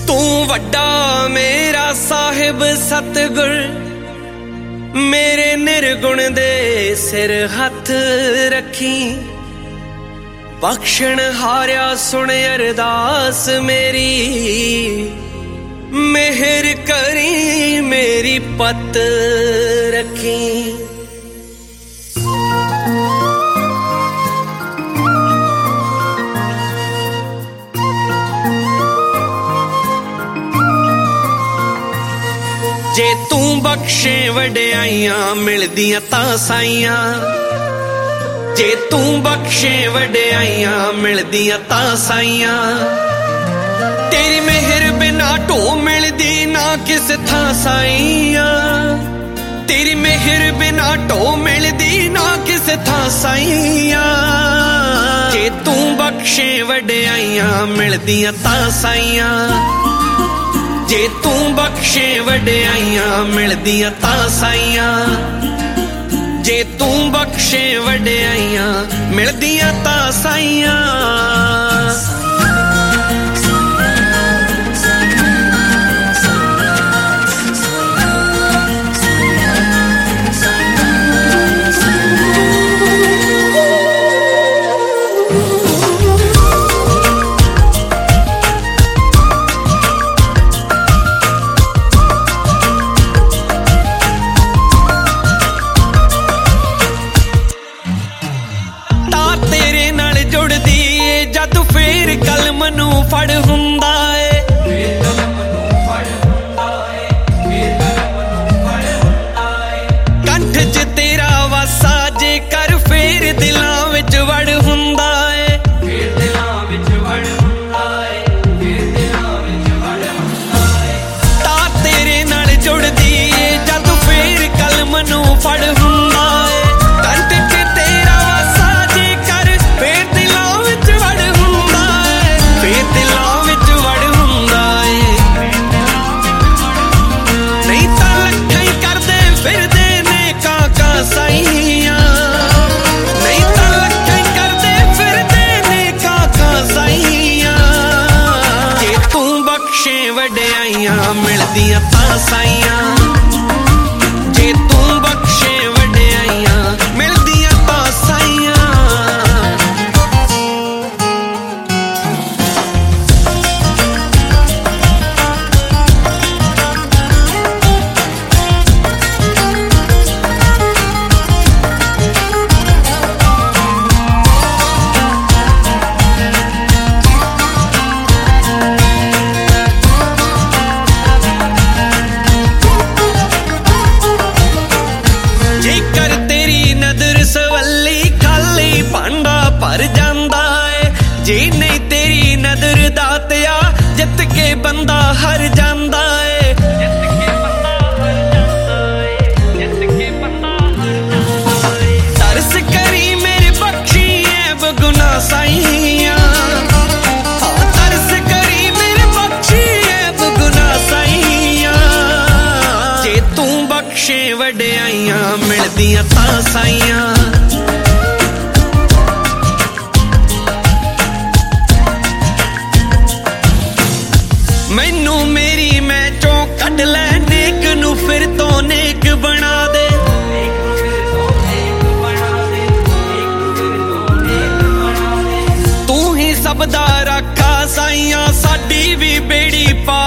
तू वड्डा मेरा साहिब सतगुर, मेरे निर्गुण दे सिर हथ रखी। बख्शण हारिया सुन अरदास मेरी, मेहर करी मेरी पत रखी। जे तू बख्शे वड्याइयां मिलदियां तां साइयां, जे तू बख्शे वड्याइयां मिलदियां तां साइयां। तेरी मेहर बिना ढो मिलदी ना किस थां साइयां, तेरी मेहर बिना ढो मिलदी ना किस थां साइयां। जे तू बख्शे वड्याइयां मिलदियां तां साइयां, जे तू बख्शे वड्याइयां मिलदियां तां साइयां। जे तू बख्शे वड्याइयां मिलदियां तां साइयां। कलम नू फड़ हुंदा है, कंठ च तेरा वासा जे कर फेर दिलां विच वड़ हुंदा है। तां तेरे नाल जुड़दी ए जद फेर कलम नू फड़ हुंदा है। कंठ च तेरा वासा जे कर फेर दिलां विच वड़ हुंदा है, फेर दिलां विच वड़ हुंदा है। नहीं तां लखां ही करदे फिरदे ने काका साइयां, नहीं तां लखां ही करदे फिरदे ने काका साइयां। जे तू बख्शे वड्याइयां मिलदियां तां साइयां, जे तू बख्शे वड्याइयां मिलदियां तां साइयां। जेकर तेरी नजर सवली खाली भांडा भर जांदा है, जे नहीं तेरी नजर दातिया जित के बंदा हर जांदा है। तरस करी मेरी बख्शी ऐब गुनाह साइयां, तरस करी मेरी बख्शी ऐब गुनाह साइयां। जे तू बख्शे वड्याइयां मिलदियां तां साइयां, मैनू मेरी मैं चों कढ लै नेक नू फिर तो नेक बना दे। तू ही सब दा राखा साइयां, साडी भी बेड़ी पा